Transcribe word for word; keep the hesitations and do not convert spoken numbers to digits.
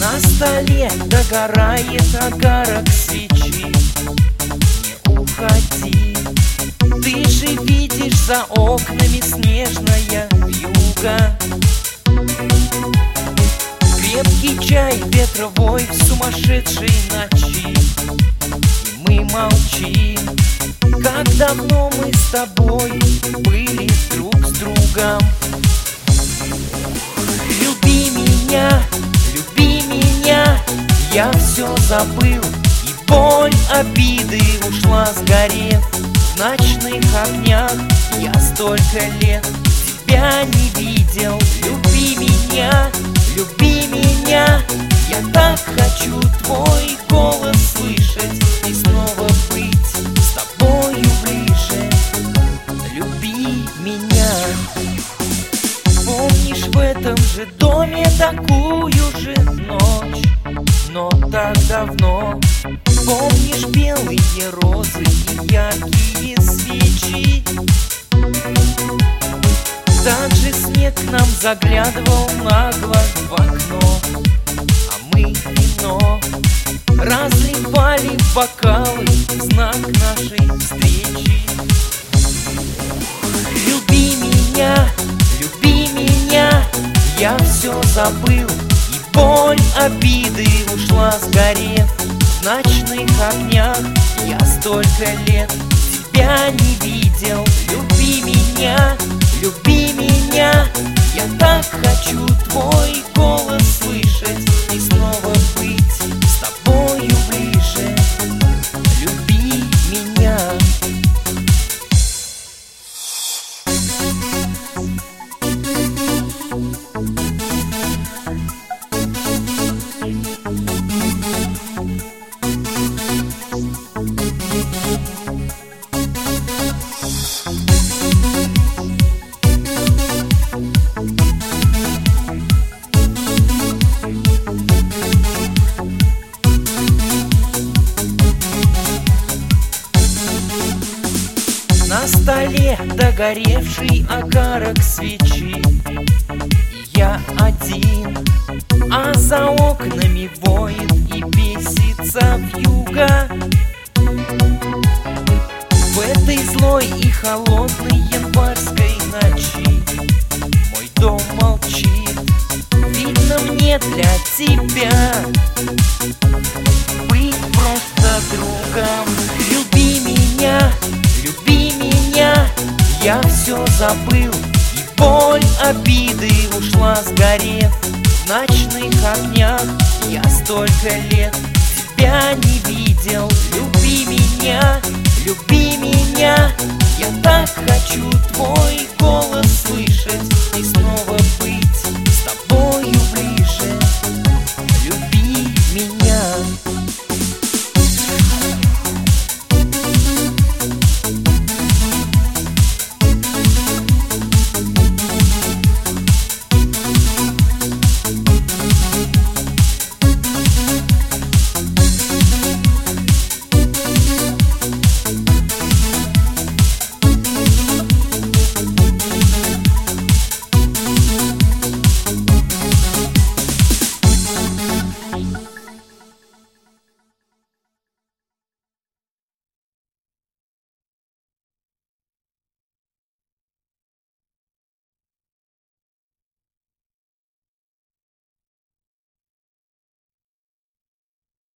На столе догорает огарок свечи. Не уходи, ты же видишь за окнами снежная вьюга. Крепкий чай ветровой в сумасшедшей ночи. И мы молчим, как давно мы с тобой были друг с другом. Люби меня, люби меня, я все забыл, и боль обиды ушла, сгорев в ночных огнях. Я столько лет тебя не видел. Люби меня, люби меня, я так хочу твой голос слышать и снова быть с тобою ближе. Люби меня. Помнишь в этом же доме такую же ночь, но так давно? Помнишь белые розы и яркие свечи? Также снег к нам заглядывал нагло в окно, а мы вино разливали в бокалы в знак нашей встречи. Люби меня, люби меня, я все забыл, и боль обиды ушла, сгорев в ночных огнях. Я столько лет тебя не видел. Люби меня, люби меня, я так хочу твой голос слышать и снова быть с тобою ближе. Люби меня. На столе догоревший огарок свечи, и я один, а за окнами воет и бесится вьюга. В этой злой и холодной январской ночи мой дом молчит. Видно, мне для тебя быть просто другом. Люби меня, люби меня, я все забыл, и боль обиды ушла, сгорев в ночных огнях. Я столько лет тебя не видел. Люби меня, люби меня, я так хочу твой голос слышать и снова быть с тобой.